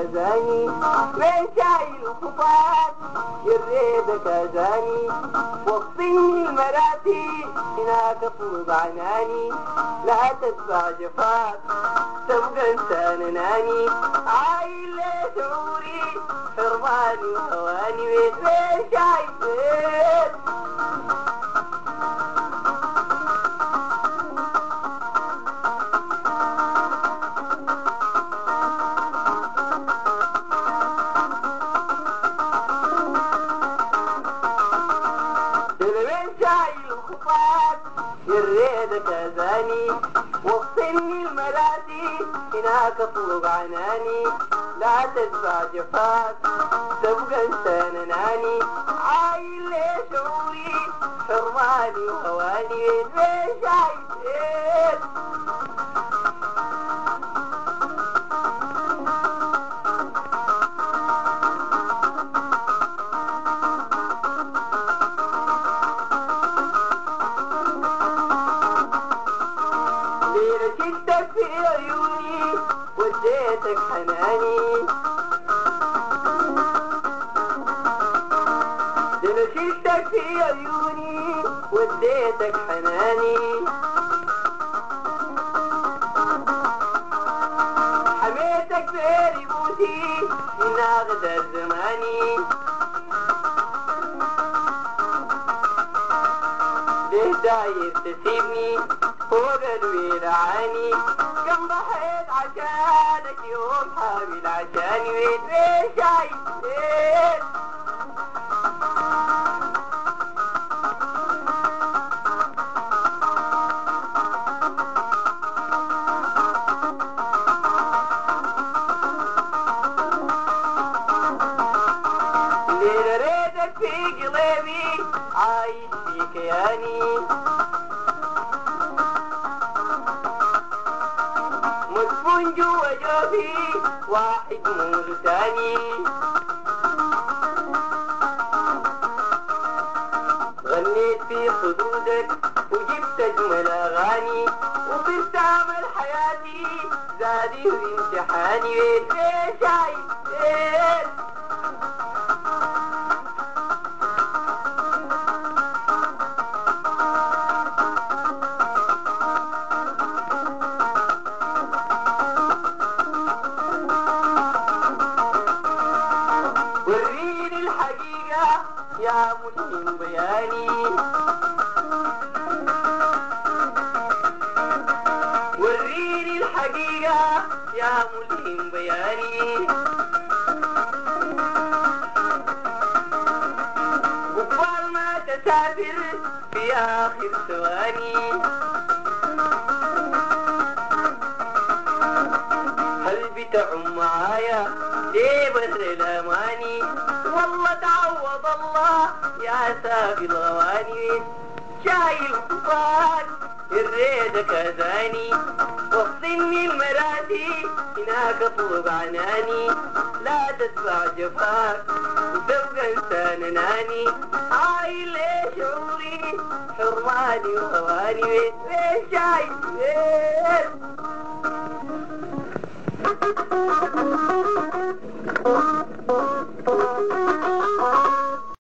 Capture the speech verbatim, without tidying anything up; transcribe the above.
كازاني من شايل الخطاط يريدك كازاني وصلني المراتي هناك طلب عناني لا تتبع جفاك تبقى انسان ناني عايل شعوري حرماني وهواني بيت من شايل بيت يريدك كازاني وصلني المراتي هناك اطلب عناني لا تدفع جفاك تبقى انسان ناني عايل لي شعوري حرماني وهواني ليش عايزين شدك في عيوني وديتك حناني انا شدك في عيوني وديتك حناني حميتك بريبوتي من اغدى زماني ليه داير تسيبني فوق الويلعاني كم ضحيت عشانك يوم حامل عشاني وين وين شايفين ليه ريدك في قلبي عايش في كياني مدفون جوا جوفي واحد مو ثاني غنيت في خدودك وجبت اجمل اغاني وصرت اعمل حياتي زادي وامتحاني ليش عايزين وريني الحقيقة يا ملهم بياني وريني الحقيقة يا ملهم بياني قبل ما تسافر في آخر ثواني هل بتعم معايا ليه بر الاماني والله تعوض الله يا سافي الغواني شايل خطاك الريدك كازاني وصلني المراتي هناك اطلب عناني لا تتبع جفاك وتبقى انسان ناني عايل لي شعوري حرماني وهواني وين شايل وين